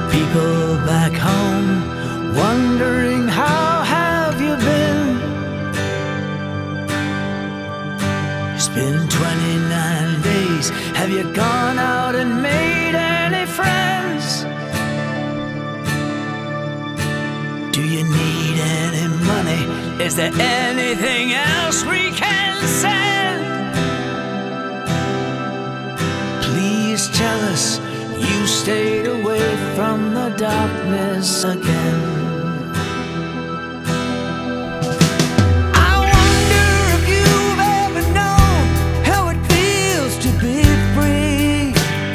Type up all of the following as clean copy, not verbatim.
People back home wondering how have you been. It's been 29 days. Have you gone out and made any friends? Do you need any money? Is there anything else we can send? Please tell us you stayed away from the darkness again. I wonder if you've ever known how it feels to be free.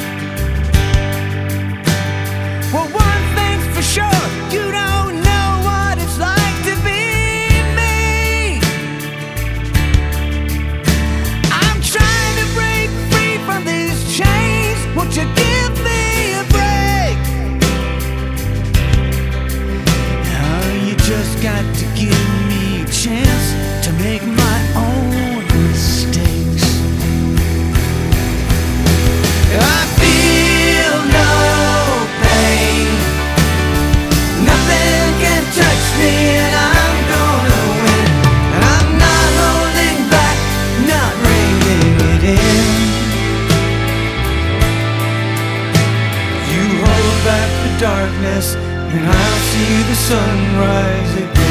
Well, one thing's for sure, you don't know what it's like to be me. I'm trying to break free from these chains. Won't you give me a break? Now you just got to give me a chance to make my own mistakes. I feel no pain. Nothing can touch me, and I'm gonna win. And I'm not holding back, not reining it in. You hold back the darkness, and I'll see the sunrise again.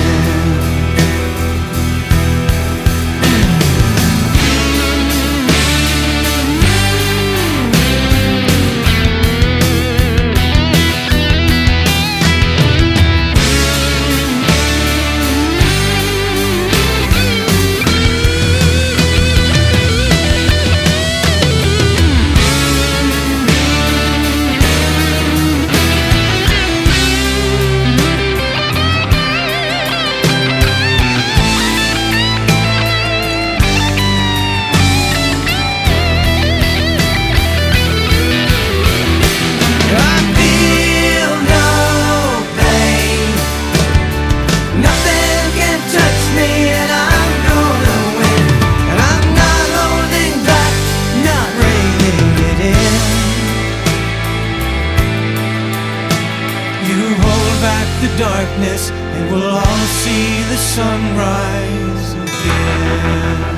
I feel no pain. Nothing can touch me, and I'm gonna win. And I'm not holding back, not reining it in. You hold back the darkness, and we'll all see the sunrise again.